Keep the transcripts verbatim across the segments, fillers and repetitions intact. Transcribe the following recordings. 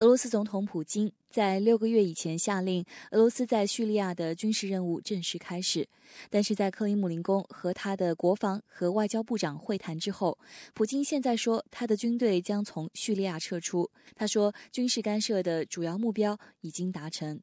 俄罗斯总统普京在六个月以前下令俄罗斯在叙利亚的军事任务正式开始，但是在克里姆林宫和他的国防和外交部长会谈之后，普京现在说他的军队将从叙利亚撤出。他说，军事干涉的主要目标已经达成。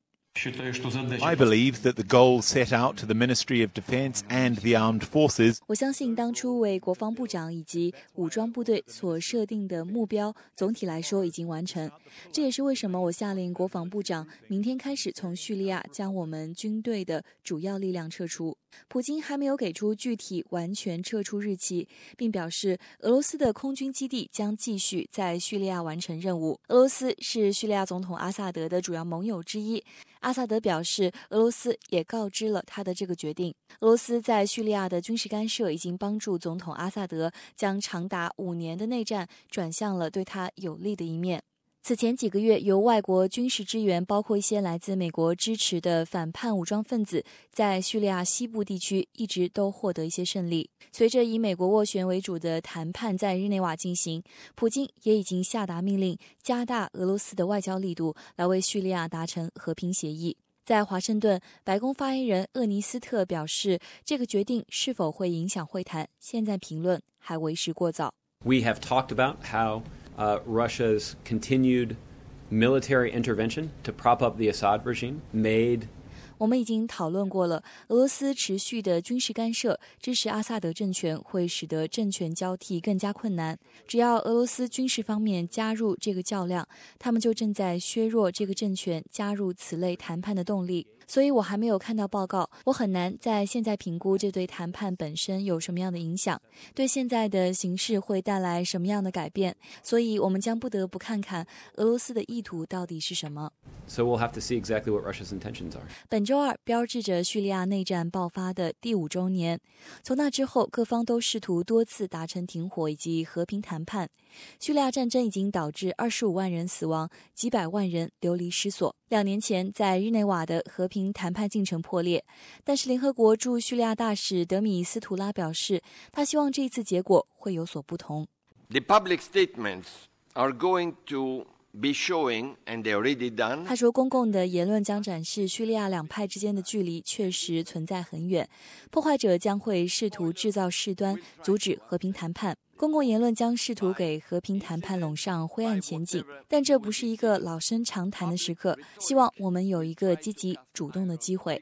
I believe that the goals set out to the Ministry of Defense and the Armed Forces. 我相信当初为国防部长以及武装部队所设定的目标，总体来说已经完成。这也是为什么我下令国防部长明天开始从叙利亚将我们军队的主要力量撤出。普京还没有给出具体完全撤出日期，并表示俄罗斯的空军基地将继续在叙利亚完成任务。俄罗斯是叙利亚总统阿萨德的主要盟友之一。阿萨德表示，俄罗斯也告知了他的这个决定。俄罗斯在叙利亚的军事干涉已经帮助总统阿萨德将长达五年的内战转向了对他有利的一面。此前几个月，由外国军事支援，包括一些来自美国支持的反叛武装分子，在叙利亚西部地区一直都获得一些胜利。随着以美国斡旋为主的谈判在日内瓦进行，普京也已经下达命令，加大俄罗斯的外交力度，来为叙利亚达成和平协议。在华盛顿，白宫发言人厄尼斯特表示，这个决定是否会影响会谈，现在评论还为时过早。 We have talked about how Uh, Russia's continued military intervention to prop up the Assad regime made 我们已经讨论过了，俄罗斯持续的军事干涉支持阿萨德政权会使得政权交替更加困难。只要俄罗斯军事方面加入这个较量，他们就正在削弱这个政权加入此类谈判的动力。所以我还没有看到报告，我很难在现在评估这对谈判本身有什么样的影响，对现在的形势会带来什么样的改变。所以我们将不得不看看俄罗斯的意图到底是什么。 So we'll have to see exactly what Russia's intentions are. 本周二标志着叙利亚内战爆发的第五周年，从那之后，各方都试图多次达成停火以及和平谈判。叙利亚战争已经导致二十五万人死亡，几百万人流离失所。两年前，在日内瓦的和平谈判进程破裂，但是联合国驻叙利亚大使德米斯图拉表示，他希望这一次结果会有所不同。 The public statements are going to be showing, and they already done. 他说，公共的言论将展示叙利亚两派之间的距离确实存在很远，破坏者将会试图制造事端，阻止和平谈判。公共言论将试图给和平谈判笼上灰暗前景，但这不是一个老生常谈的时刻。希望我们有一个积极主动的机会。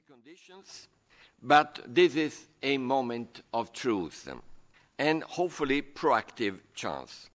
But this is a moment of truth and hopefully proactive chance.